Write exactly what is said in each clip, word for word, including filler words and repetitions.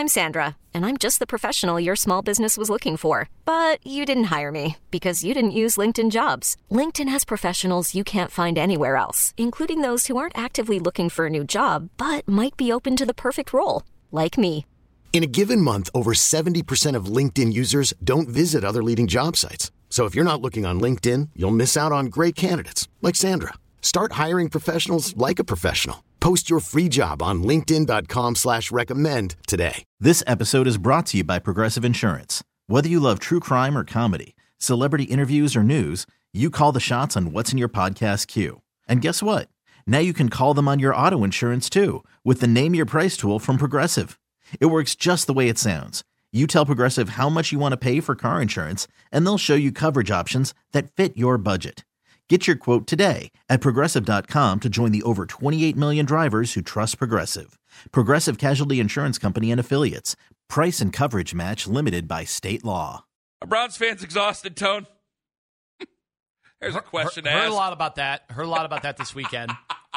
I'm Sandra, and I'm just the professional your small business was looking for. But you didn't hire me because you didn't use LinkedIn Jobs. LinkedIn has professionals you can't find anywhere else, including those who aren't actively looking for a new job, but might be open to the perfect role, like me. In a given month, over seventy percent of LinkedIn users don't visit other leading job sites. So if you're not looking on LinkedIn, you'll miss out on great candidates like Sandra. Start hiring professionals like a professional. Post your free job on linkedin.com slash recommend today. This episode is brought to you by Progressive Insurance. Whether you love true crime or comedy, celebrity interviews or news, you call the shots on what's in your podcast queue. And guess what? Now you can call them on your auto insurance too with the Name Your Price tool from Progressive. It works just the way it sounds. You tell Progressive how much you want to pay for car insurance, and they'll show you coverage options that fit your budget. Get your quote today at Progressive dot com to join the over twenty-eight million drivers who trust Progressive. Progressive Casualty Insurance Company and Affiliates. Price and coverage match limited by state law. Are Browns fans exhausted, Tone? There's a question heard, to ask. Heard a lot about that. Heard a lot about that this weekend.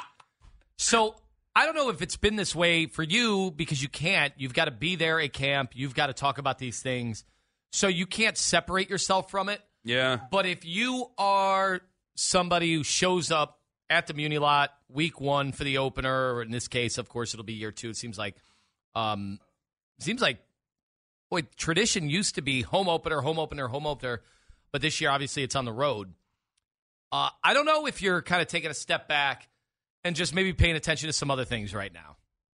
So I don't know if it's been this way for you because you can't. You've got to be there at camp. You've got to talk about these things. So you can't separate yourself from it. Yeah. But if you are somebody who shows up at the Muni Lot week one for the opener, or in this case, of course, it'll be year two. It seems like, um, seems like, boy, tradition used to be home opener, home opener, home opener. But this year, obviously, it's on the road. Uh, I don't know if you're kind of taking a step back and just maybe paying attention to some other things right now.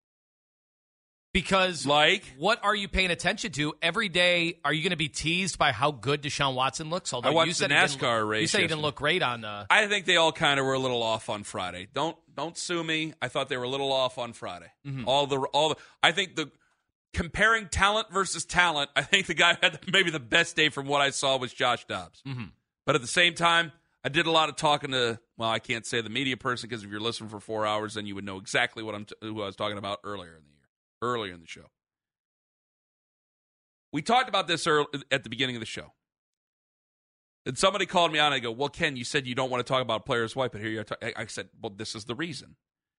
Because like, what are you paying attention to? Every day, are you going to be teased by how good Deshaun Watson looks? Although I watched you said the he didn't NASCAR look, race You said he didn't yesterday. look great on uh I think they all kind of were a little off on Friday. Don't don't sue me. I thought they were a little off on Friday. Mm-hmm. All the all the I think the comparing talent versus talent, I think the guy had maybe the best day from what I saw was Josh Dobbs. Mm-hmm. But at the same time, I did a lot of talking to, well, I can't say the media person because if you're listening for four hours, then you would know exactly what I'm t- who I was talking about earlier in the year, earlier in the show. We talked about this early, at the beginning of the show. And somebody called me on and I go, well, Ken, you said you don't want to talk about a player's wife, but here you're talking. I said, well, this is the reason.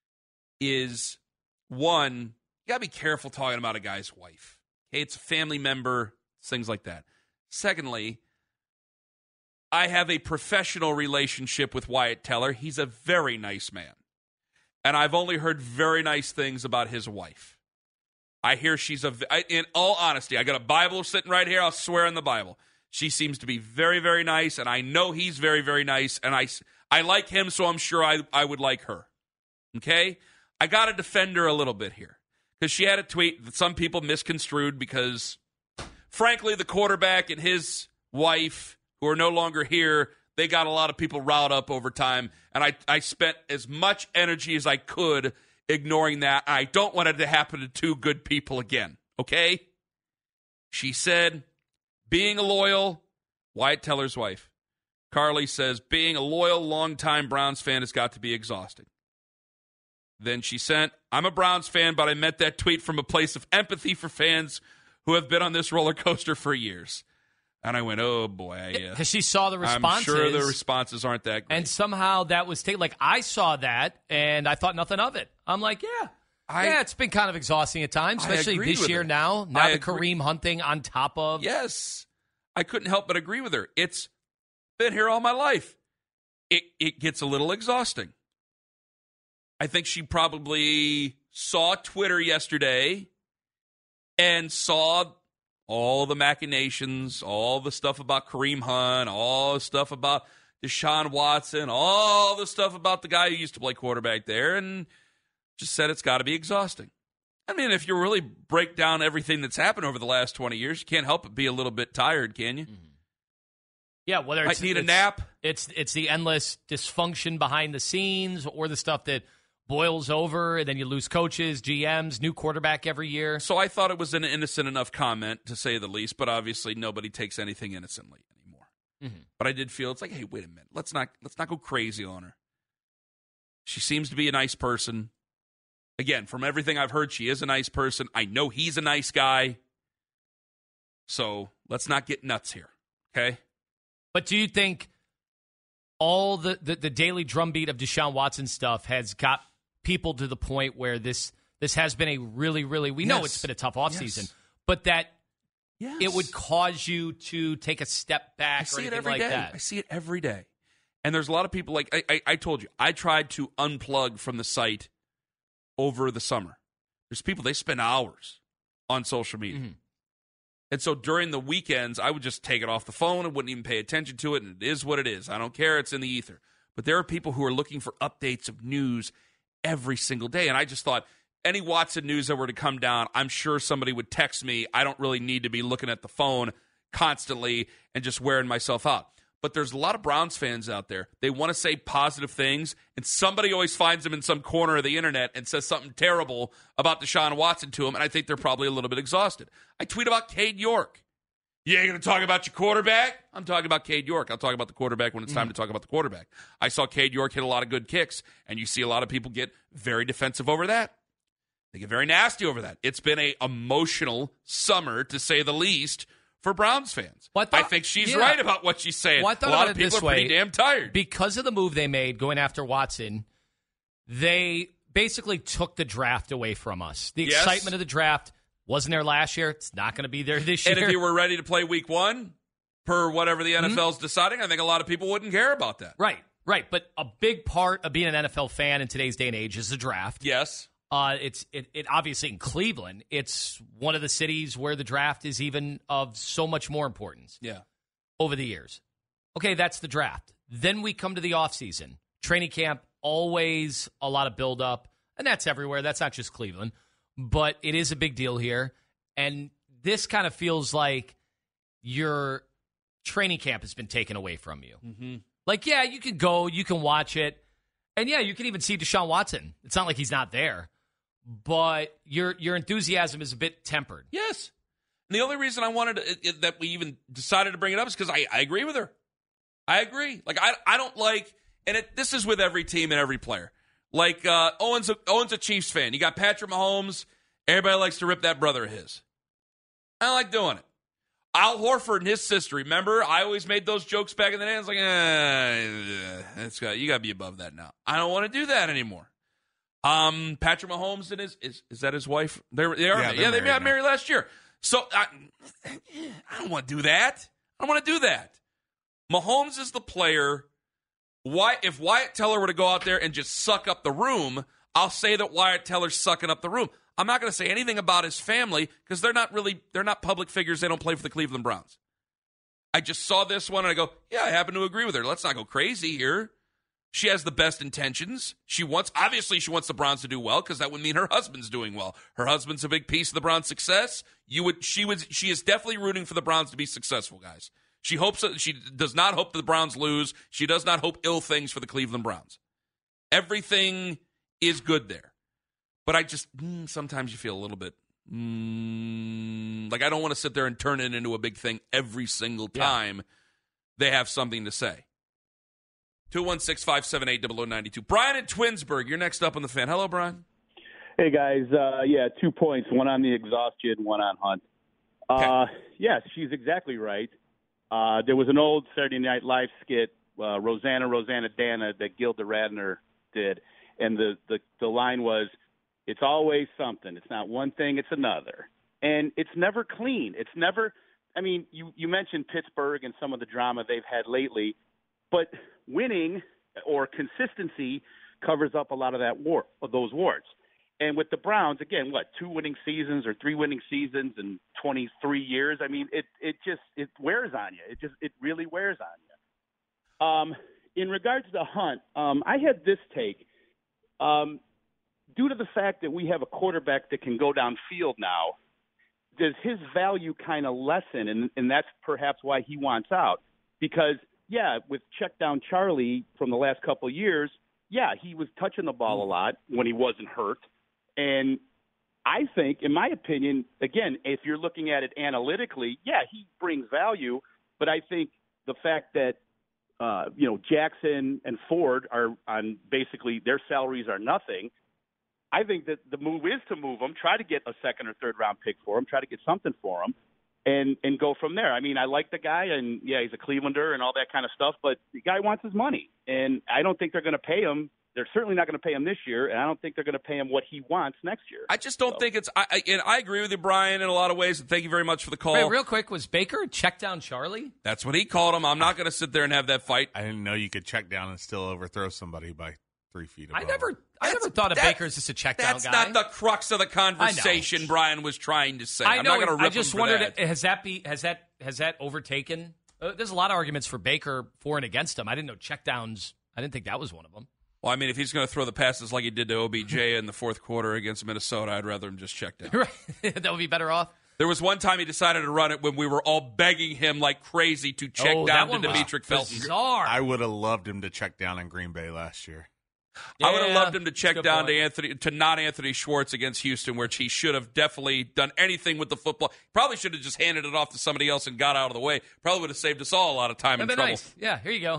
Is, one, you got to be careful talking about a guy's wife. Okay, it's a family member, things like that. Secondly, I have a professional relationship with Wyatt Teller. He's a very nice man. And I've only heard very nice things about his wife. I hear she's a, I, in all honesty, I got a Bible sitting right here. I'll swear in the Bible. She seems to be very, very nice, and I know he's very, very nice, and I, I like him, so I'm sure I, I would like her. Okay? I got to defend her a little bit here because she had a tweet that some people misconstrued because, frankly, the quarterback and his wife, who are no longer here, they got a lot of people riled up over time, and I, I spent as much energy as I could ignoring that. I don't want it to happen to two good people again, okay? She said, being a loyal, Wyatt Teller's wife, Carly says, being a loyal, longtime Browns fan has got to be exhausting. Then she sent, I'm a Browns fan, but I meant that tweet from a place of empathy for fans who have been on this roller coaster for years. And I went, oh, boy. Because yeah, she saw the responses. I'm sure the responses aren't that great. And somehow that was taken. Like, I saw that, and I thought nothing of it. I'm like, yeah. I, yeah, it's been kind of exhausting at times, especially this year her. now. Now I the agree. Kareem hunting on top of. Yes. I couldn't help but agree with her. It's been here all my life. It It gets a little exhausting. I think she probably saw Twitter yesterday and saw all the machinations, all the stuff about Kareem Hunt, all the stuff about Deshaun Watson, all the stuff about the guy who used to play quarterback there, and just said it's got to be exhausting. I mean, if you really break down everything that's happened over the last twenty years, you can't help but be a little bit tired, can you? Mm-hmm. Yeah, whether it's... Might need it's, a nap. It's, it's the endless dysfunction behind the scenes or the stuff that boils over, and then you lose coaches, G Ms, new quarterback every year. So I thought it was an innocent enough comment, to say the least, but obviously nobody takes anything innocently anymore. Mm-hmm. But I did feel, it's like, hey, wait a minute. Let's not let's not go crazy on her. She seems to be a nice person. Again, from everything I've heard, she is a nice person. I know he's a nice guy. So let's not get nuts here, okay? But do you think all the, the, the daily drumbeat of Deshaun Watson stuff has got people to the point where this this has been a really, really, we know Yes. it's been a tough offseason, yes. but that yes. it would cause you to take a step back I or see it anything every like day. that. I see it every day. And there's a lot of people, like I, I, I told you, I tried to unplug from the site over the summer. There's people, they spend hours on social media. Mm-hmm. And so during the weekends, I would just take it off the phone and wouldn't even pay attention to it, and it is what it is. I don't care. It's in the ether. But there are people who are looking for updates of news every single day. And I just thought, any Watson news that were to come down, I'm sure somebody would text me. I don't really need to be looking at the phone constantly and just wearing myself out. But there's a lot of Browns fans out there. They want to say positive things, and somebody always finds them in some corner of the internet and says something terrible about Deshaun Watson to them, and I think they're probably a little bit exhausted. I tweet about Cade York. You ain't going to talk about your quarterback? I'm talking about Cade York. I'll talk about the quarterback when it's time mm. to talk about the quarterback. I saw Cade York hit a lot of good kicks, and you see a lot of people get very defensive over that. They get very nasty over that. It's been a emotional summer, to say the least, for Browns fans. Well, I, thought, I think she's yeah. right about what she's saying. Well, I thought a lot about of it people this are way. pretty damn tired. Because of the move they made going after Watson, they basically took the draft away from us. The yes. excitement of the draft wasn't there last year. It's not going to be there this year. And if you were ready to play week one, per whatever the N F L's mm-hmm. deciding, I think a lot of people wouldn't care about that. Right, right. But a big part of being an N F L fan in today's day and age is the draft. Yes. Uh, it's it, it obviously in Cleveland, it's one of the cities where the draft is even of so much more importance. Yeah. Over the years. Okay, that's the draft. Then we come to the offseason. Training camp, always a lot of buildup, and that's everywhere. That's not just Cleveland. But it is a big deal here. And this kind of feels like your training camp has been taken away from you. Mm-hmm. Like, yeah, you can go, you can watch it, and yeah, you can even see Deshaun Watson. It's not like he's not there. But your your enthusiasm is a bit tempered. Yes. And the only reason I wanted to, it, it, that we even decided to bring it up is because I, I agree with her. I agree. Like, I I don't like, and it, this is with every team and every player. Like, uh, Owen's, a, Owen's a Chiefs fan. You got Patrick Mahomes. Everybody likes to rip that brother of his. I don't like doing it. Al Horford and his sister, remember? I always made those jokes back in the day. I was like, eh, it's got, you got to be above that now. I don't want to do that anymore. Um, Patrick Mahomes and his is is that his wife? They're, they are yeah, yeah they got married last year. So I, I don't want to do that. I don't want to do that. Mahomes is the player. Why if Wyatt Teller were to go out there and just suck up the room, I'll say that Wyatt Teller's sucking up the room. I'm not going to say anything about his family because they're not really they're not public figures. They don't play for the Cleveland Browns. I just saw this one and I go, yeah, I happen to agree with her. Let's not go crazy here. She has the best intentions. She wants, obviously, she wants the Browns to do well because that would mean her husband's doing well. Her husband's a big piece of the Browns' success. You would, she would, she is definitely rooting for the Browns to be successful, guys. She hopes, she does not hope that the Browns lose. She does not hope ill things for the Cleveland Browns. Everything is good there, but I just mm, sometimes you feel a little bit mm, like I don't want to sit there and turn it into a big thing every single time yeah. they have something to say. two one six, five seven eight, zero zero nine two. Brian in Twinsburg, you're next up on the Fan. Hello, Brian. Hey, guys. Uh, yeah, two points, one on the exhaustion, one on Hunt. Okay. Uh, yes, she's exactly right. Uh, there was an old Saturday Night Live skit, uh, Rosanna, Rosanna, Dana, that Gilda Radner did, and the, the, the line was, it's always something. It's not one thing, it's another. And it's never clean. It's never – I mean, you, you mentioned Pittsburgh and some of the drama they've had lately, but – winning or consistency covers up a lot of that war, of those warts. And with the Browns, again, what, two winning seasons or three winning seasons in twenty-three years? I mean, it it just it wears on you. It just it really wears on you. Um, in regards to Hunt, um, I had this take. Um, due to the fact that we have a quarterback that can go downfield now, does his value kind of lessen? And, and that's perhaps why he wants out. Because yeah, with check down Charlie from the last couple of years, yeah, he was touching the ball a lot when he wasn't hurt. And I think, in my opinion, again, if you're looking at it analytically, yeah, he brings value. But I think the fact that, uh, you know, Jackson and Ford are on basically their salaries are nothing, I think that the move is to move them, try to get a second or third round pick for him, try to get something for him. And and go from there. I mean, I like the guy, and, yeah, he's a Clevelander and all that kind of stuff, but the guy wants his money. And I don't think they're going to pay him They're certainly not going to pay him this year, and I don't think they're going to pay him what he wants next year. I just don't so. think it's I, I, – and I agree with you, Brian, in a lot of ways, and thank you very much for the call. Wait, real quick, was Baker check down Charlie? That's what he called him. I'm not going to sit there and have that fight. I didn't know you could check down and still overthrow somebody by three feet above. I never I never thought of Baker as just a check down guy. That's not the crux of the conversation Brian was trying to say. I know. I'm not going to rip I just him for wondered, that. has that, be, has that, has that overtaken uh, – there's a lot of arguments for Baker for and against him. I didn't know check downs – I didn't think that was one of them. Well, I mean, if he's going to throw the passes like he did to O B J in the fourth quarter against Minnesota, I'd rather him just check down. Right. That would be better off. There was one time he decided to run it when we were all begging him like crazy to check oh, down to Demetric Felton. Bizarre. I would have loved him to check down in Green Bay last year. Yeah, I would have loved him to check check down point. to Anthony to not Anthony Schwartz against Houston, which he should have definitely done anything with the football. Probably should have just handed it off to somebody else and got out of the way. Probably would have saved us all a lot of time and trouble. Nice. Yeah, here you go.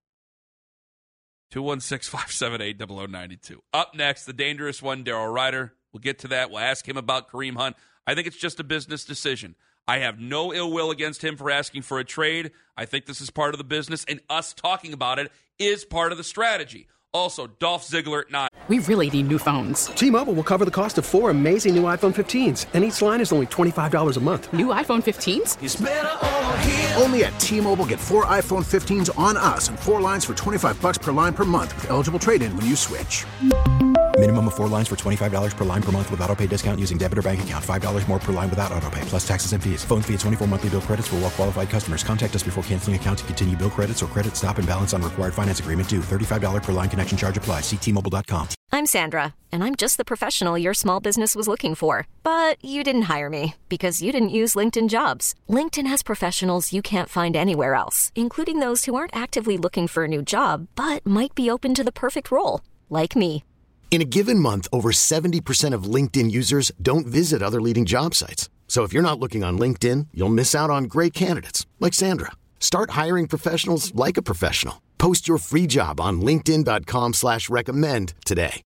two one six, five seven eight, zero zero nine two. Up next, the dangerous one, Daryl Ryder. We'll get to that. We'll ask him about Kareem Hunt. I think it's just a business decision. I have no ill will against him for asking for a trade. I think this is part of the business, and us talking about it is part of the strategy. Also, Dolph Ziggler at nine. We really need new phones. T-Mobile will cover the cost of four amazing new iPhone fifteens, and each line is only twenty-five dollars a month. New iPhone fifteens? It's better over here. Only at T-Mobile, get four iPhone fifteens on us and four lines for twenty-five dollars per line per month with eligible trade-in when you switch. Minimum of four lines for twenty-five dollars per line per month with autopay discount using debit or bank account. five dollars more per line without autopay, plus taxes and fees. Phone fee at twenty-four monthly bill credits for well-qualified customers. Contact us before canceling account to continue bill credits or credit stop and balance on required finance agreement due. thirty-five dollars per line connection charge applies. See T Mobile dot com. I'm Sandra, and I'm just the professional your small business was looking for. But you didn't hire me because you didn't use LinkedIn Jobs. LinkedIn has professionals you can't find anywhere else, including those who aren't actively looking for a new job, but might be open to the perfect role, like me. In a given month, over seventy percent of LinkedIn users don't visit other leading job sites. So if you're not looking on LinkedIn, you'll miss out on great candidates like Sandra. Start hiring professionals like a professional. Post your free job on linkedin dot com slash recommend today.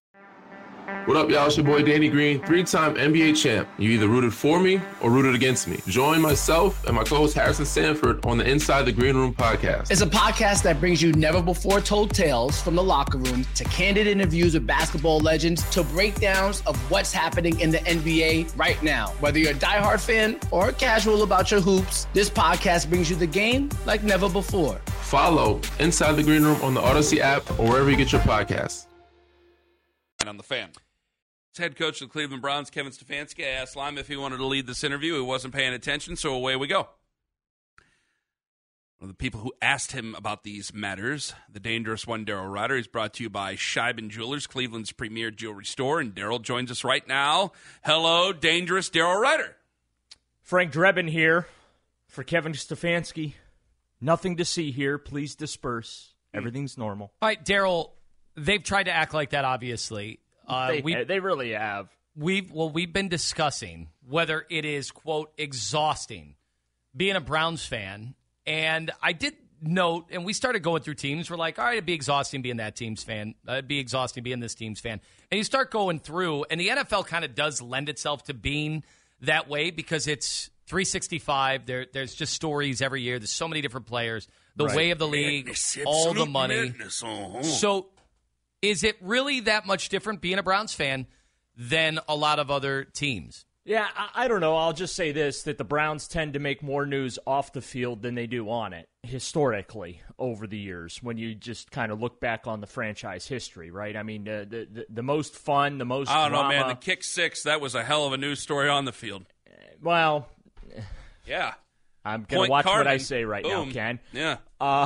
What up, y'all? It's your boy Danny Green, three-time N B A champ. You either rooted for me or rooted against me. Join myself and my co-host Harrison Sanford on the Inside the Green Room podcast. It's a podcast that brings you never-before-told tales from the locker room to candid interviews with basketball legends to breakdowns of what's happening in the N B A right now. Whether you're a diehard fan or casual about your hoops, this podcast brings you the game like never before. Follow Inside the Green Room on the Odyssey app or wherever you get your podcasts. And on the fan. Head coach of the Cleveland Browns, Kevin Stefanski. I asked Lime if he wanted to lead this interview. He wasn't paying attention, so away we go. One of the people who asked him about these matters, the dangerous one, Daryl Ryder, is brought to you by Scheiben Jewelers, Cleveland's premier jewelry store. And Daryl joins us right now. Hello, dangerous Daryl Ryder. Frank Drebin here for Kevin Stefanski. Nothing to see here. Please disperse. Everything's normal. All right, Daryl, they've tried to act like that, obviously. Uh, they, we, they really have. We've well, we've been discussing whether it is, quote, exhausting being a Browns fan. And I did note, and we started going through teams. We're like, all right, it'd be exhausting being that team's fan. Uh, it'd be exhausting being this team's fan. And you start going through, and the N F L kind of does lend itself to being that way because it's three sixty-five. There, there's just stories every year. There's so many different players. The right. way of the league, madness, all the money. Madness, uh-huh. So is it really that much different being a Browns fan than a lot of other teams? Yeah, I, I don't know. I'll just say this, that the Browns tend to make more news off the field than they do on it, historically, over the years, when you just kind of look back on the franchise history, right? I mean, uh, the, the the most fun, the most I don't drama. know, man. The kick six, that was a hell of a news story on the field. Well, yeah. I'm going to watch Cardin. What I say right Boom. now, Ken. Yeah. Uh,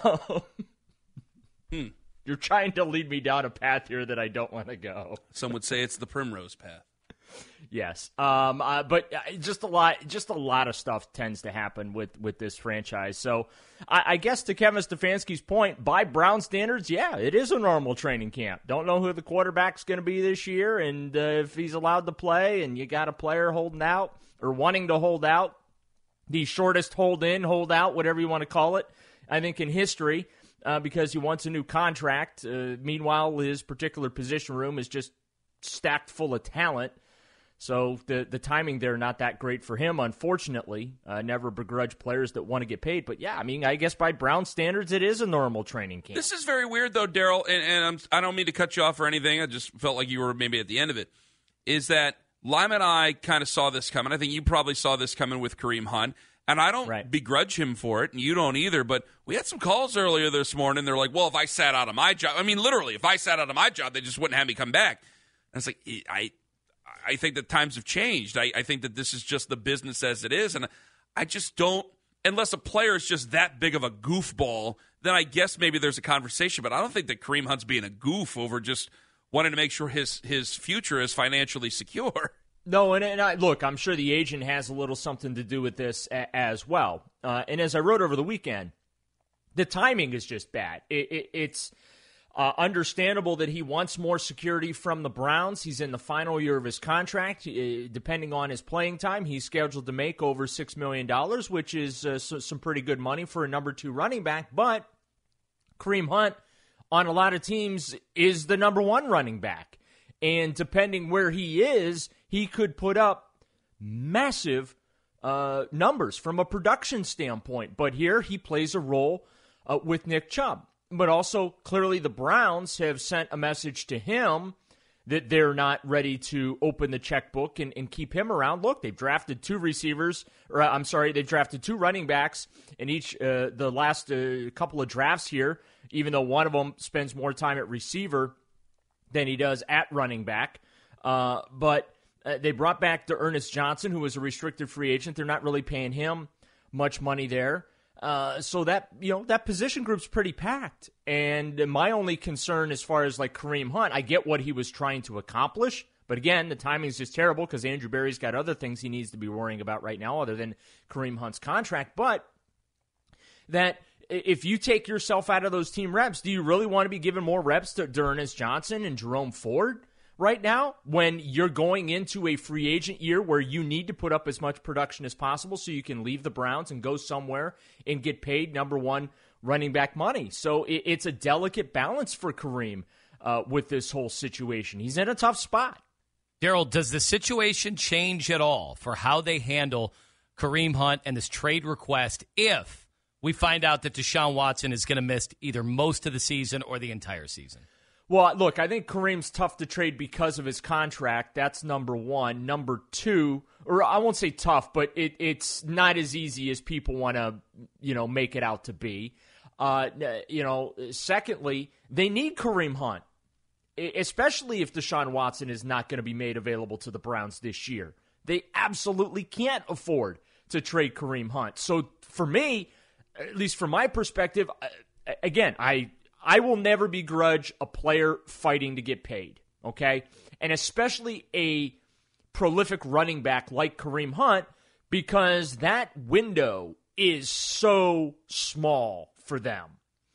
hmm. You're trying to lead me down a path here that I don't want to go. Some would say it's the primrose path. Yes, um, uh, but just a lot, just a lot of stuff tends to happen with, with this franchise. So, I, I guess to Kevin Stefanski's point, by Brown standards, yeah, it is a normal training camp. Don't know who the quarterback's going to be this year, and uh, if he's allowed to play, and you got a player holding out or wanting to hold out, the shortest hold in, hold out, whatever you want to call it, I think in history, uh, because he wants a new contract. Uh, meanwhile, his particular position room is just stacked full of talent. So the the timing there, not that great for him, unfortunately. Uh, never begrudge players that want to get paid. But, yeah, I mean, I guess by Brown standards, it is a normal training camp. This is very weird, though, Daryl, and, and I'm, I don't mean to cut you off or anything. I just felt like you were maybe at the end of it, is that Lyman and I kind of saw this coming. I think you probably saw this coming with Kareem Hunt. And I don't right. begrudge him for it, and you don't either, but we had some calls earlier this morning. They're like, well, if I sat out of my job, I mean, literally, if I sat out of my job, they just wouldn't have me come back. And it's like, I I think that times have changed. I, I think that this is just the business as it is, and I just don't, unless a player is just that big of a goofball, then I guess maybe there's a conversation, but I don't think that Kareem Hunt's being a goof over just wanting to make sure his, his future is financially secure. No, and, and I, look, I'm sure the agent has a little something to do with this a, as well. Uh, and as I wrote over the weekend, the timing is just bad. It, it, it's uh, understandable that he wants more security from the Browns. He's in the final year of his contract. Uh, depending on his playing time, he's scheduled to make over six million dollars, which is uh, so, some pretty good money for a number two running back. But Kareem Hunt, on a lot of teams, is the number one running back. And depending where he is, he could put up massive uh, numbers from a production standpoint. But here he plays a role uh, with Nick Chubb. But also, clearly the Browns have sent a message to him that they're not ready to open the checkbook and, and keep him around. Look, they've drafted two receivers, or I'm sorry, they've drafted two running backs in each uh, the last uh, couple of drafts here, even though one of them spends more time at receiver than he does at running back. Uh, but uh, they brought back to Ernest Johnson, who was a restricted free agent. They're not really paying him much money there. Uh, so that, you know, that position group's pretty packed. And my only concern as far as like Kareem Hunt, I get what he was trying to accomplish. But again, the timing is just terrible because Andrew Berry's got other things he needs to be worrying about right now other than Kareem Hunt's contract. But that if you take yourself out of those team reps, do you really want to be giving more reps to Ernest Johnson and Jerome Ford right now when you're going into a free agent year where you need to put up as much production as possible so you can leave the Browns and go somewhere and get paid number one running back money? So it's a delicate balance for Kareem uh, with this whole situation. He's in a tough spot. Daryl, does the situation change at all for how they handle Kareem Hunt and this trade request if we find out that Deshaun Watson is going to miss either most of the season or the entire season? Well, look, I think Kareem's tough to trade because of his contract. That's number one. Number two, or I won't say tough, but it, it's not as easy as people want to, you know, make it out to be. Uh, you know, secondly, they need Kareem Hunt, especially if Deshaun Watson is not going to be made available to the Browns this year. They absolutely can't afford to trade Kareem Hunt. So for me, at least from my perspective, again, I I will never begrudge a player fighting to get paid, okay? And especially a prolific running back like Kareem Hunt, because that window is so small for them.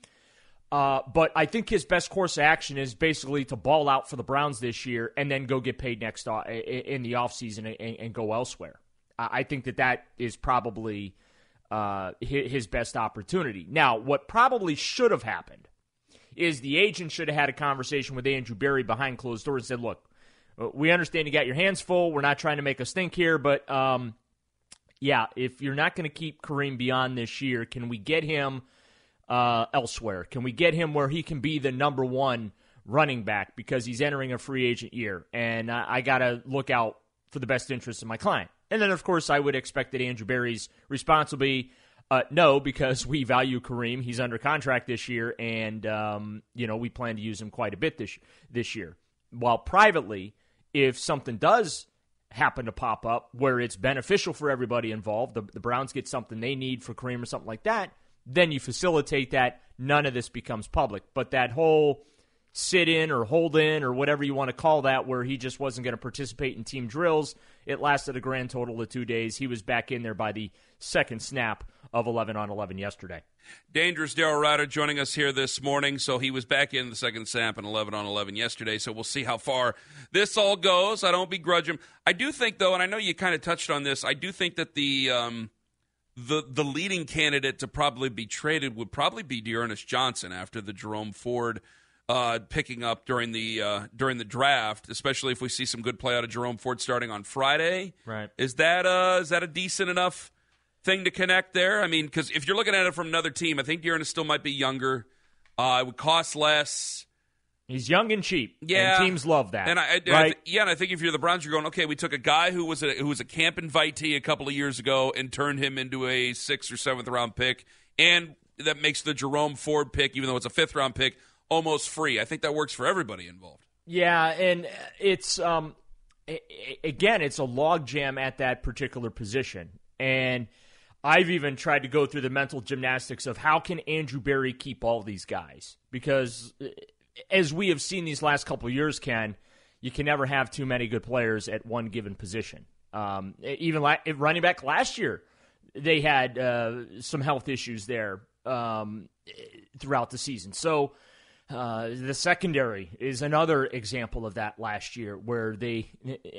Uh, but I think his best course of action is basically to ball out for the Browns this year and then go get paid next uh, in the offseason and, and go elsewhere. I think that that is probably uh, his best opportunity. Now, what probably should have happened is the agent should have had a conversation with Andrew Berry behind closed doors and said, look, we understand you got your hands full. We're not trying to make a stink here, but um, yeah, if you're not going to keep Kareem beyond this year, can we get him uh, elsewhere? Can we get him where he can be the number one running back because he's entering a free agent year, and I, I got to look out for the best interest of my client. And then, of course, I would expect that Andrew Berry's response will be, Uh, no, because we value Kareem. He's under contract this year, and um, you know we plan to use him quite a bit this this year. While privately, if something does happen to pop up where it's beneficial for everybody involved, the, the Browns get something they need for Kareem or something like that, then you facilitate that. None of this becomes public. But that whole sit-in or hold-in or whatever you want to call that, where he just wasn't going to participate in team drills, it lasted a grand total of two days. He was back in there by the second snap of eleven on eleven yesterday. Dangerous Daryl Ruiter joining us here this morning. So he was back in the second snap and eleven on eleven yesterday. So we'll see how far this all goes. I don't begrudge him. I do think, though, and I know you kind of touched on this, I do think that the um, the the leading candidate to probably be traded would probably be D'Ernest Johnson after the Jerome Ford uh, picking up during the uh, during the draft, especially if we see some good play out of Jerome Ford starting on Friday. Right. Is that uh, is that a decent enough thing to connect there? I mean, because if you're looking at it from another team, I think Dearness still might be younger. Uh, it would cost less. He's young and cheap. Yeah, and teams love that. And I, I, right? I, yeah, and I think if you're the Browns, you're going, okay, we took a guy who was a who was a camp invitee a couple of years ago and turned him into a sixth or seventh round pick, and that makes the Jerome Ford pick, even though it's a fifth round pick, almost free. I think that works for everybody involved. Yeah, and it's um, again, it's a logjam at that particular position, and I've even tried to go through the mental gymnastics of how can Andrew Berry keep all these guys, because as we have seen these last couple of years, Ken, you can never have too many good players at one given position. Um, even like running back last year, they had uh, some health issues there um, throughout the season. So uh, the secondary is another example of that last year, where they,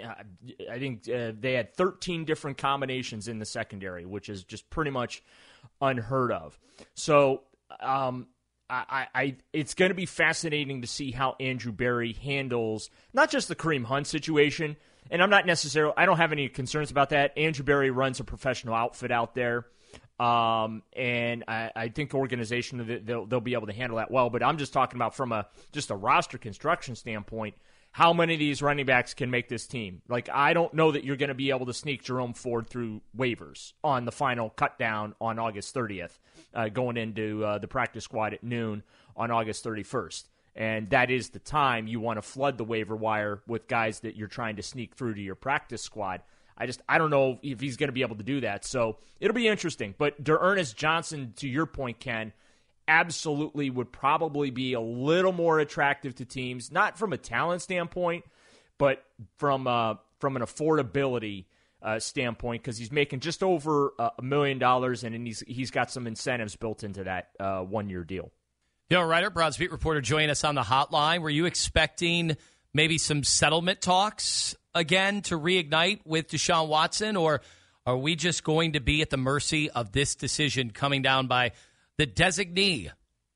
I think uh, they had thirteen different combinations in the secondary, which is just pretty much unheard of. So, um, I, I, it's going to be fascinating to see how Andrew Berry handles not just the Kareem Hunt situation, and I'm not necessarily, I don't have any concerns about that. Andrew Berry runs a professional outfit out there, um, and I, I think organization, they'll, they'll be able to handle that well, but I'm just talking about from a just a roster construction standpoint, how many of these running backs can make this team? Like, I don't know that you're going to be able to sneak Jerome Ford through waivers on the final cut down on August thirtieth, uh, going into uh, the practice squad at noon on August thirty-first. And that is the time you want to flood the waiver wire with guys that you're trying to sneak through to your practice squad. I just, I don't know if he's going to be able to do that. So it'll be interesting. But D'Ernest Johnson, to your point, Ken, absolutely would probably be a little more attractive to teams, not from a talent standpoint, but from uh, from an affordability uh, standpoint, because he's making just over a million dollars, and he's he's got some incentives built into that uh, one-year deal. Daryl Ryder, Browns beat reporter, joining us on the hotline. Were you expecting maybe some settlement talks again to reignite with Deshaun Watson, or are we just going to be at the mercy of this decision coming down by the designee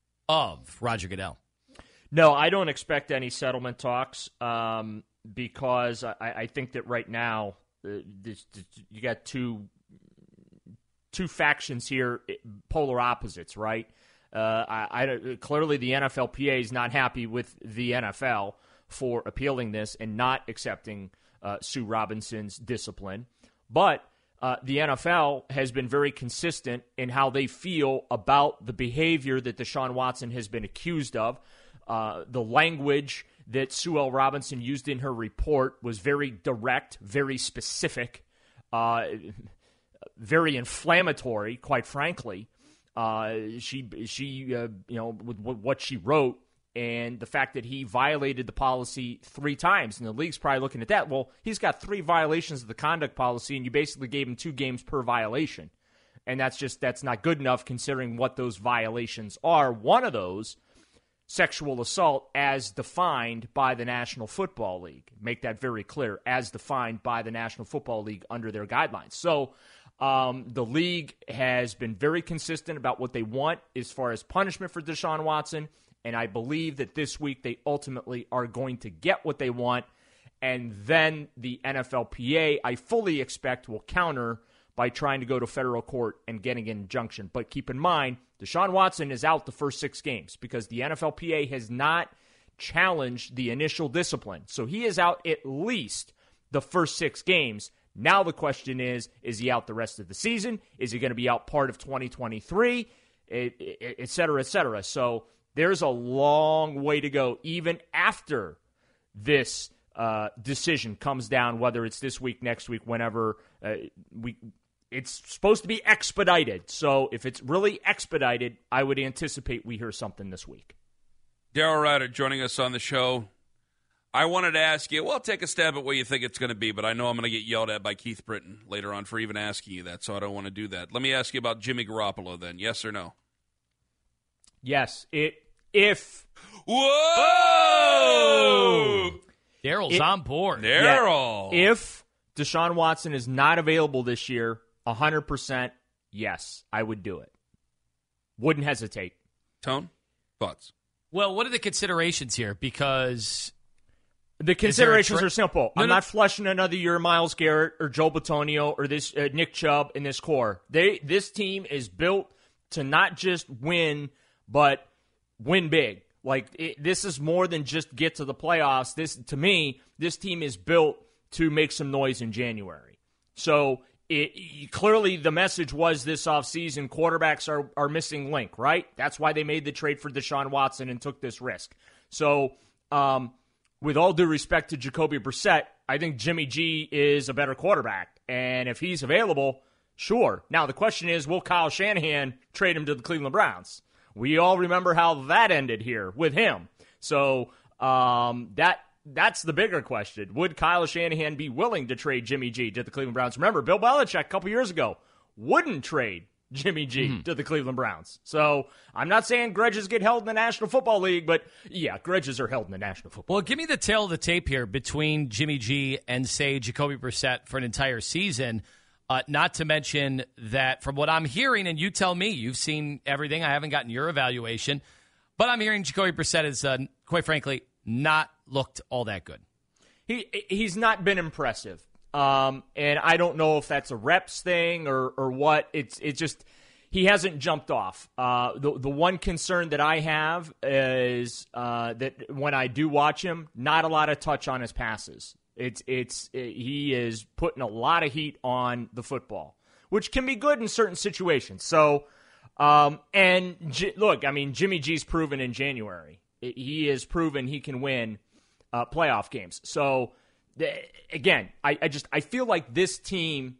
of Roger Goodell? No, I don't expect any settlement talks um, because I, I think that right now uh, this, this, you got two two factions here, polar opposites, right? Uh, I, I, clearly, the N F L P A is not happy with the N F L for appealing this and not accepting uh, Sue Robinson's discipline. But Uh, the N F L has been very consistent in how they feel about the behavior that Deshaun Watson has been accused of. Uh, the language that Sue L. Robinson used in her report was very direct, very specific, uh, very inflammatory, quite frankly. Uh, she, she, uh, you know, with, with what she wrote, and the fact that he violated the policy three times. And the league's probably looking at that. Well, he's got three violations of the conduct policy, and you basically gave him two games per violation. And that's just, that's not good enough considering what those violations are. One of those, sexual assault as defined by the National Football League. Make that very clear, as defined by the National Football League under their guidelines. So um, the league has been very consistent about what they want as far as punishment for Deshaun Watson. And I believe that this week they ultimately are going to get what they want. And then the N F L P A, I fully expect, will counter by trying to go to federal court and getting an injunction. But keep in mind, Deshaun Watson is out the first six games because the N F L P A has not challenged the initial discipline. So he is out at least the first six games. Now the question is, is he out the rest of the season? Is he going to be out part of twenty twenty-three? Et cetera, et cetera. So there's a long way to go, even after this uh, decision comes down, whether it's this week, next week, whenever. Uh, we, it's supposed to be expedited. So if it's really expedited, I would anticipate we hear something this week. Daryl Ryder joining us on the show. I wanted to ask you, well, take a stab at what you think it's going to be, but I know I'm going to get yelled at by Keith Britton later on for even asking you that, so I don't want to do that. Let me ask you about Jimmy Garoppolo then, yes or no? Yes, it if Whoa! Daryl's on board. Daryl. Yeah, if Deshaun Watson is not available this year, one hundred percent yes, I would do it. Wouldn't hesitate. Tone? Thoughts? Well, what are the considerations here? Because the considerations tra- are simple. No, I'm no. not flushing another year Myles Garrett or Joe Bitonio or this uh, Nick Chubb in this core. They this team is built to not just win, but win big. Like it, this is more than just get to the playoffs. This, to me, this team is built to make some noise in January. So it, it, clearly the message was this offseason, quarterbacks are, are missing link, right? That's why they made the trade for Deshaun Watson and took this risk. So um, with all due respect to Jacoby Brissett, I think Jimmy G is a better quarterback. And if he's available, sure. Now the question is, will Kyle Shanahan trade him to the Cleveland Browns? We all remember how that ended here with him. So um, that that's the bigger question. Would Kyle Shanahan be willing to trade Jimmy G to the Cleveland Browns? Remember, Bill Belichick a couple years ago wouldn't trade Jimmy G mm-hmm. to the Cleveland Browns. So I'm not saying grudges get held in the National Football League, but yeah, grudges are held in the National Football Well, League. Give me the tail of the tape here between Jimmy G and, say, Jacoby Brissett for an entire season. Uh, not to mention that from what I'm hearing, and you tell me, you've seen everything. I haven't gotten your evaluation. But I'm hearing Jacoby Brissett has, uh, quite frankly, not looked all that good. He He's not been impressive. Um, and I don't know if that's a reps thing or, or what. It's it's just he hasn't jumped off. Uh, the, the one concern that I have is uh, that when I do watch him, not a lot of touch on his passes. It's it's it, he is putting a lot of heat on the football, which can be good in certain situations. So, um, and J- look, I mean, Jimmy G's proven in January. It, he has proven he can win uh, playoff games. So, the, again, I, I just I feel like this team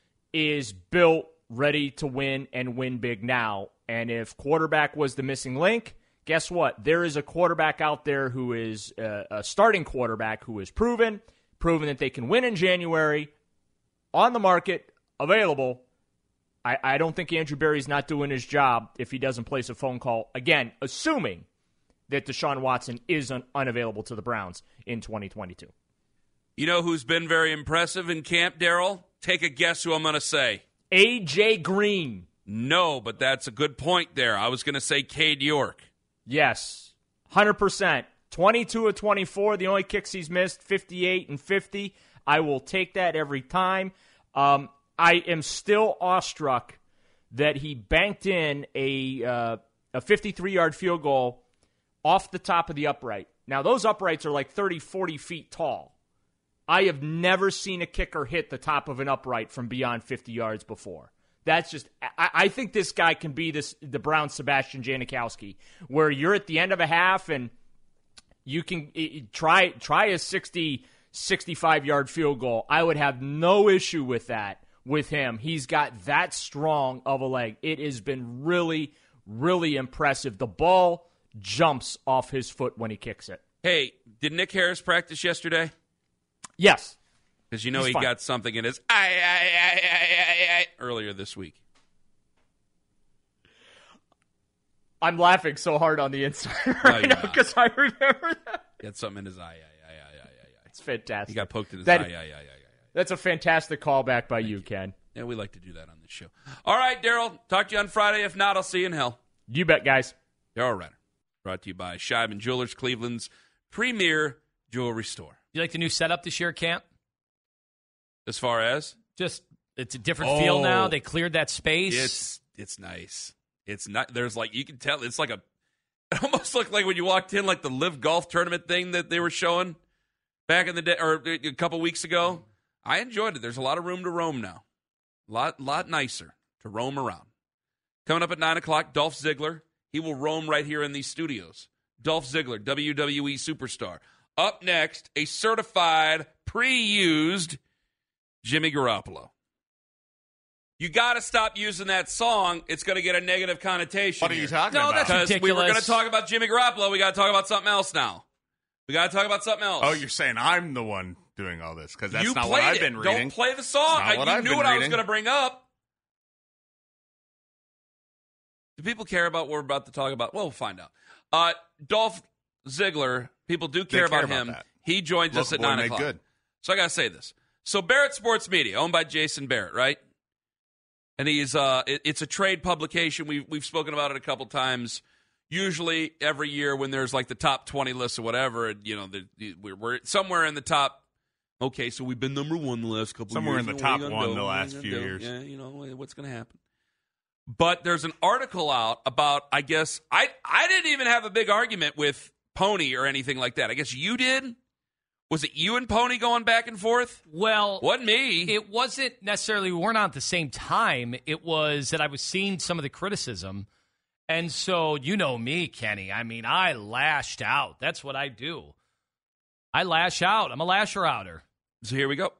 is built ready to win and win big now. And if quarterback was the missing link, guess what? There is a quarterback out there who is uh, a starting quarterback who is proven. Proven that they can win in January, on the market, available. I, I don't think Andrew Berry's not doing his job if he doesn't place a phone call. Again, assuming that Deshaun Watson is un- unavailable to the Browns in twenty twenty-two. You know who's been very impressive in camp, Daryl? Take a guess who I'm going to say. A J Green. No, but that's a good point there. I was going to say Cade York. Yes, one hundred percent. twenty-two of twenty-four, the only kicks he's missed, fifty-eight and fifty. I will take that every time. Um, I am still awestruck that he banked in a uh, a fifty-three-yard field goal off the top of the upright. Now, those uprights are like thirty, forty feet tall. I have never seen a kicker hit the top of an upright from beyond fifty yards before. That's just I, I think this guy can be this the Brown Sebastian Janikowski, where you're at the end of a half and you can try try a sixty, sixty-five-yard field goal. I would have no issue with that with him. He's got that strong of a leg. It has been really, really impressive. The ball jumps off his foot when he kicks it. Hey, did Nick Harris practice yesterday? Yes. Because you know He's he fine. got something in his I, I, I, I, I, earlier this week. I'm laughing so hard on the inside No, right you're now not. because I remember that. He had something in his eye. eye, eye, eye, eye, eye. It's fantastic. He got poked in his That- eye. eye, eye, eye, eye, eye. That's a fantastic callback by you, Ken. Yeah, we like to do that on this show. All right, Daryl. Talk to you on Friday. If not, I'll see you in hell. You bet, guys. Daryl Renner. Brought to you by Scheiben Jewelers, Cleveland's premier jewelry store. You like the new setup this year, Camp? As far as? Just, it's a different feel Oh. now. They cleared that space. It's it's nice. It's not. There's like, you can tell, it's like a, it almost looked like when you walked in, like the Live Golf tournament thing that they were showing back in the day, or a couple weeks ago. I enjoyed it. There's a lot of room to roam now. A lot, lot nicer to roam around. Coming up at nine o'clock, Dolph Ziggler. He will roam right here in these studios. Dolph Ziggler, W W E superstar. Up next, a certified, pre-used Jimmy Garoppolo. You got to stop using that song. It's going to get a negative connotation. What are you here. talking No, about? that's Because we were going to ridiculous. talk about Jimmy Garoppolo. We got to talk about something else now. We got to talk about something else. Oh, you're saying I'm the one doing all this because that's you not played what I've it. been reading. Don't play the song. It's not I, what you I've knew been what I was reading. going to bring up. Do people care about what we're about to talk about? Well, we'll find out. Uh, Dolph Ziggler, people do care, care about, about him. that. He joins Local us at boy nine made o'clock. good. So I got to say this. So Barrett Sports Media, owned by Jason Barrett, right? And he's uh, it, it's a trade publication. We've we've spoken about it a couple times. usually every year when there's like the top twenty lists or whatever, and, you know, the, we're, we're somewhere in the top. Okay, so we've been number one the last couple Somewhere of years. Somewhere in the you know, top one do? the last you few do? years. Yeah, you know, what's going to happen? But there's an article out about, I guess, I I didn't even have a big argument with Pony or anything like that. I guess you did? Was it you and Pony going back and forth? Well, wasn't me. It wasn't necessarily, we weren't on at the same time. It was that I was seeing some of the criticism. And so, you know me, Kenny. I mean, I lashed out. That's what I do. I lash out. I'm a lasher-outer. So here we go.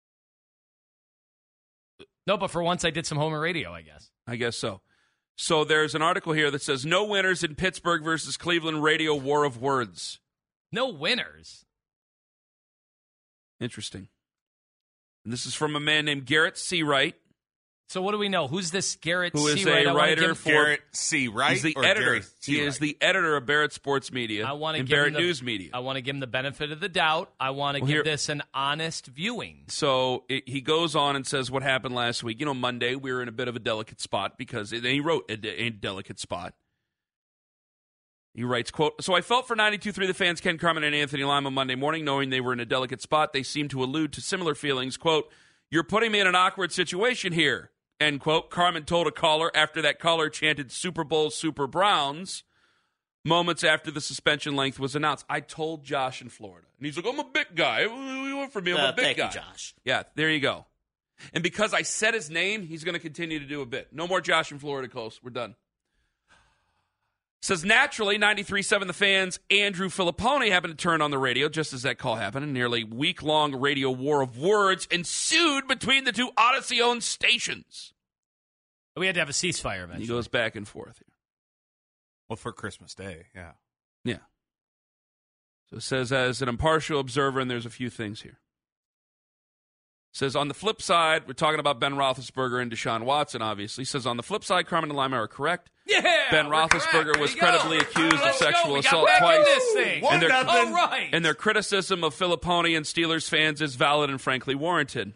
No, but for once I did some Homer radio, I guess. I guess so. So there's an article here that says, no winners in Pittsburgh versus Cleveland radio war of words. No winners? Interesting. And this is from a man named Garrett Seawright. So what do we know? Who's this Garrett Who is Seawright? a writer for Garrett Seawright? He's the or editor. Gary He is the editor of Barrett Sports Media I want to and give Barrett him the, News Media. I want to give him the benefit of the doubt. I want to Well, give here- this an honest viewing. So it, he goes on and says what happened last week. You know, Monday we were in a bit of a delicate spot because and he wrote a, de- a delicate spot. He writes, quote, so I felt for ninety-two point three the fans Ken Carman and Anthony Lima Monday morning, knowing they were in a delicate spot. They seemed to allude to similar feelings. Quote, you're putting me in an awkward situation here, end quote. Carman told a caller after that caller chanted Super Bowl, Super Browns, moments after the suspension length was announced. I told Josh in Florida. And he's like, I'm a big guy. We went for me. I'm Uh, a big thank you, guy. Josh. Yeah, there you go. And because I said his name, he's going to continue to do a bit. No more Josh in Florida, Coast. We're done. Says, naturally, ninety-three point seven The Fans' Andrew Filippone happened to turn on the radio just as that call happened. A nearly week-long radio war of words ensued between the two Odyssey-owned stations. We had to have a ceasefire And eventually. he goes back and forth here. Well, for Christmas Day, yeah. Yeah. So it says, as an impartial observer, and there's a few things here. Says, on the flip side, we're talking about Ben Roethlisberger and Deshaun Watson, obviously. Says, on the flip side, Carmen and Lima are correct. Yeah, Ben we're Roethlisberger correct. was There you credibly go. accused of Let's go. sexual We got assault back in twice. this thing. And their, All right. and their criticism of Filippone and Steelers fans is valid and frankly warranted.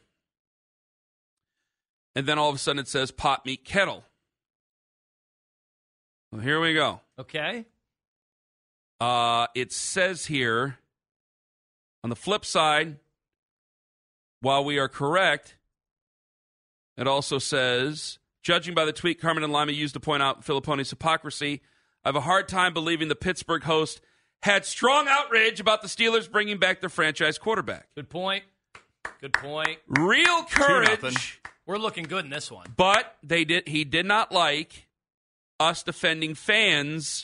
And then all of a sudden it says pot meet kettle. Well, here we go. Okay. Uh, it says here, on the flip side, while we are correct, it also says, judging by the tweet Carmen and Lima used to point out Filippone's hypocrisy, I have a hard time believing the Pittsburgh host had strong outrage about the Steelers bringing back their franchise quarterback. Good point. Good point. Real courage. We're looking good in this one. But they did. He did not like us defending fans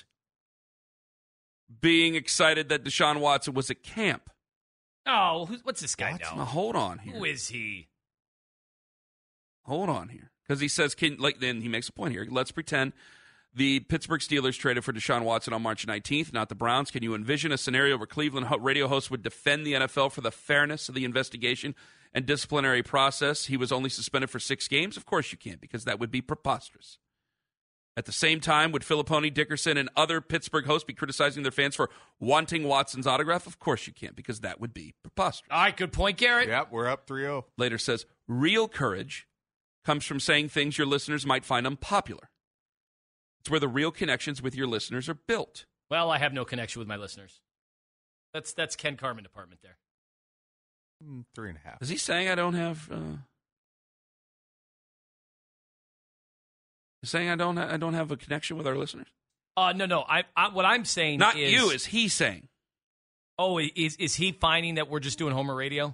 being excited that Deshaun Watson was at camp. Oh, who's, what's this guy What? know? Now, hold on here. Who is he? Hold on here. Because he says, can, like, then he makes a point here. Let's pretend the Pittsburgh Steelers traded for Deshaun Watson on March nineteenth, not the Browns. Can you envision a scenario where Cleveland radio hosts would defend the N F L for the fairness of the investigation and disciplinary process? He was only suspended for six games? Of course you can't, because that would be preposterous. At the same time, would Filippone, Dickerson, and other Pittsburgh hosts be criticizing their fans for wanting Watson's autograph? Of course you can't, because that would be preposterous. All right, good point, Garrett. Yep, we're up three oh. Later says, real courage comes from saying things your listeners might find unpopular. It's where the real connections with your listeners are built. Well, I have no connection with my listeners. That's that's Ken Carman department there. Mm, three and a half. Is he saying I don't have... Uh, saying I don't ha- I don't have a connection with our listeners? Uh, no, no. I, I what I'm saying Not is... you, is he saying? Oh, is is he finding that we're just doing Homer radio?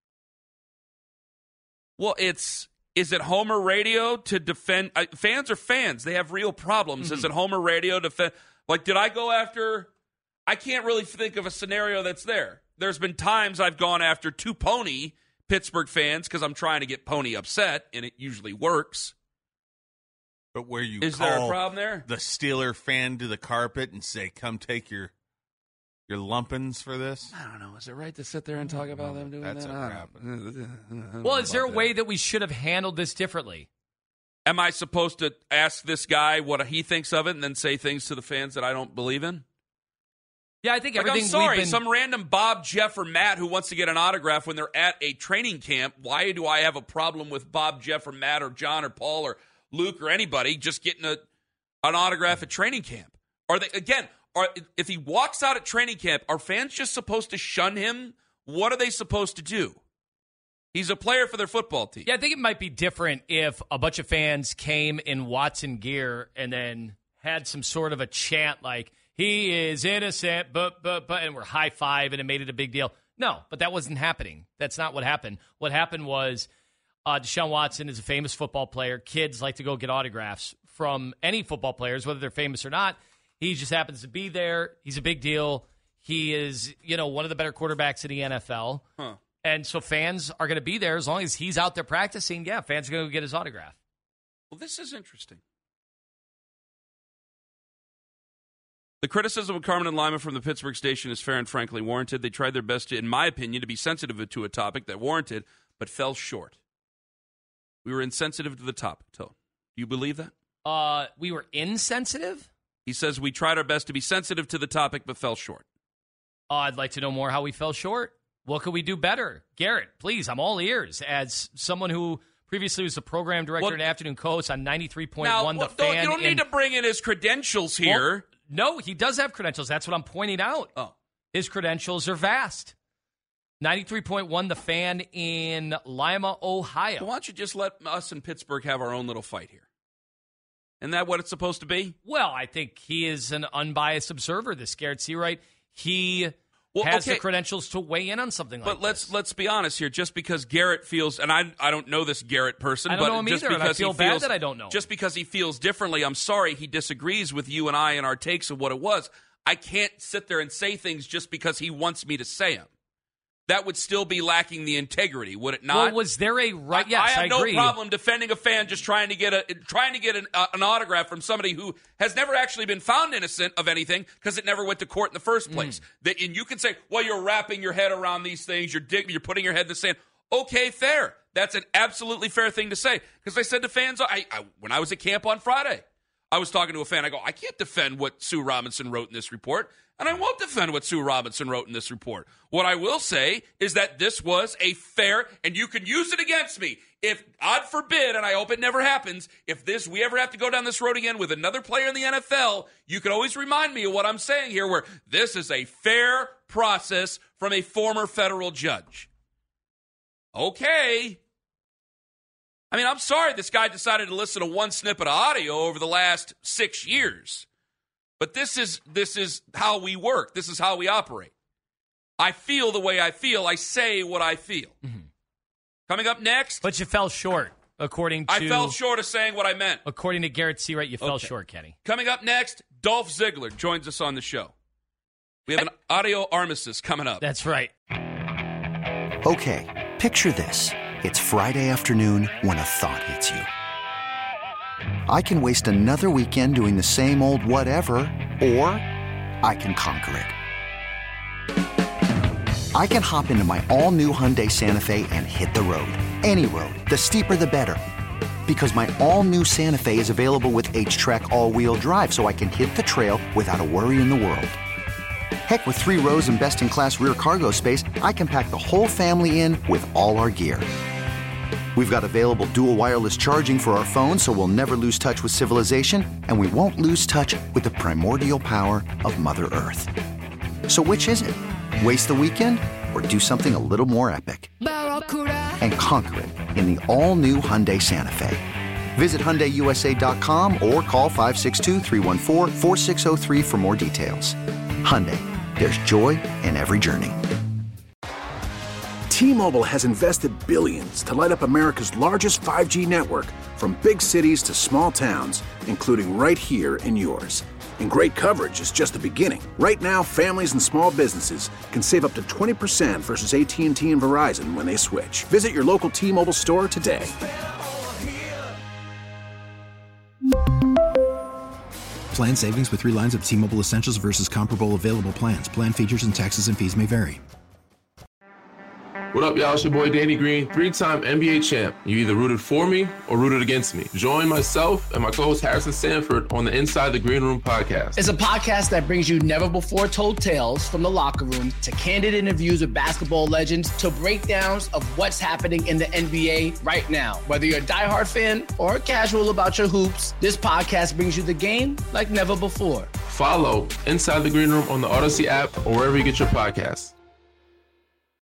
Well, it's... Is it Homer radio to defend... Uh, fans are fans. They have real problems. Mm-hmm. Is it Homer radio to defend... Like, did I go after... I can't really think of a scenario that's there. There's been times I've gone after two Pony Pittsburgh fans because I'm trying to get Pony upset, and it usually works. But where you Is call there a problem there? the Steeler fan to the carpet and say, come take your your lumpins for this? I don't know. Is it right to sit there and talk about them doing That's that? a I wrap. don't- Well, is there a about way that. that we should have handled this differently? Am I supposed to ask this guy what he thinks of it and then say things to the fans that I don't believe in? Yeah, I think Like, everything I'm sorry, we've been... some random Bob, Jeff, or Matt who wants to get an autograph when they're at a training camp, why do I have a problem with Bob, Jeff, or Matt, or John, or Paul, or Luke, or anybody just getting a, an autograph at training camp? Are they, again, are, if he walks out at training camp, are fans just supposed to shun him? What are they supposed to do? He's a player for their football team. Yeah, I think it might be different if a bunch of fans came in Watson gear and then had some sort of a chant like, he is innocent, but, but, but, and we're high-fiving and made it a big deal. No, but that wasn't happening. That's not what happened. What happened was uh, Deshaun Watson is a famous football player. Kids like to go get autographs from any football players, whether they're famous or not. He just happens to be there. He's a big deal. He is, you know, one of the better quarterbacks in the N F L. Huh. And so fans are going to be there as long as he's out there practicing. Yeah, fans are going to get his autograph. Well, this is interesting. The criticism of Carmen and Lima from the Pittsburgh station is fair and frankly warranted. They tried their best, to, in my opinion, to be sensitive to a topic that warranted, but fell short. We were insensitive to the topic, Tone. Do you believe that? Uh, we were insensitive? He says we tried our best to be sensitive to the topic, but fell short. Uh, I'd like to know more how we fell short. What could we do better? Garrett, please, I'm all ears. As someone who previously was the program director well, and afternoon co-host on ninety-three point one now, The well, Fan. Don't, you don't in, need to bring in his credentials here. Well, no, he does have credentials. That's what I'm pointing out. Oh. His credentials are vast. ninety-three point one The Fan in Lima, Ohio. Well, why don't you just let us in Pittsburgh have our own little fight here? Isn't that what it's supposed to be? Well, I think he is an unbiased observer, this Garrett Seawright. He well, has okay. the credentials to weigh in on something like but let's, this. But let's be honest here. Just because Garrett feels, and I I don't know this Garrett person, I don't but know him just either, because and I feel he bad feels, that I don't know. Just because he feels differently, I'm sorry he disagrees with you and I and our takes of what it was. I can't sit there and say things just because he wants me to say them. That would still be lacking the integrity, would it not? Well, was there a right? Yes, I, I have I no agree. problem defending a fan just trying to get a trying to get an, uh, an autograph from somebody who has never actually been found innocent of anything because it never went to court in the first place. Mm. That, and you can say, "Well, you're wrapping your head around these things. You're dig- you're putting your head in the sand." Okay, fair. That's an absolutely fair thing to say. Because I said to fans, I, I when I was at camp on Friday, I was talking to a fan. I go, "I can't defend what Sue Robinson wrote in this report." And I won't defend what Sue Robinson wrote in this report. What I will say is that this was a fair, and you can use it against me. If, God forbid, and I hope it never happens, if this we ever have to go down this road again with another player in the N F L, you can always remind me of what I'm saying here, where this is a fair process from a former federal judge. Okay. I mean, I'm sorry this guy decided to listen to one snippet of audio over the last six years. But this is this is how we work. This is how we operate. I feel the way I feel. I say what I feel. Mm-hmm. Coming up next. But you fell short, according to... I fell short of saying what I meant. According to Garrett Seawright, you fell okay. short, Kenny. Coming up next, Dolph Ziggler joins us on the show. We have an audio armistice coming up. That's right. Okay, picture this. It's Friday afternoon when a thought hits you. I can waste another weekend doing the same old whatever, or I can conquer it. I can hop into my all-new Hyundai Santa Fe and hit the road. Any road. The steeper, the better. Because my all-new Santa Fe is available with H-Track all-wheel drive, so I can hit the trail without a worry in the world. Heck, with three rows and best-in-class rear cargo space, I can pack the whole family in with all our gear. We've got available dual wireless charging for our phones, so we'll never lose touch with civilization, and we won't lose touch with the primordial power of Mother Earth. So which is it? Waste the weekend or do something a little more epic? And conquer it in the all-new Hyundai Santa Fe. Visit Hyundai U S A dot com or call five six two, three one four, four six zero three for more details. Hyundai, there's joy in every journey. T-Mobile has invested billions to light up America's largest five G network, from big cities to small towns, including right here in yours. And great coverage is just the beginning. Right now, families and small businesses can save up to twenty percent versus A T and T and Verizon when they switch. Visit your local T-Mobile store today. Plan savings with three lines of T-Mobile Essentials versus comparable available plans. Plan features and taxes and fees may vary. What up, y'all? It's your boy Danny Green, three-time N B A champ. You either rooted for me or rooted against me. Join myself and my co-host Harrison Sanford on the Inside the Green Room podcast. It's a podcast that brings you never-before-told tales from the locker room to candid interviews with basketball legends to breakdowns of what's happening in the N B A right now. Whether you're a diehard fan or casual about your hoops, this podcast brings you the game like never before. Follow Inside the Green Room on the Odyssey app or wherever you get your podcasts.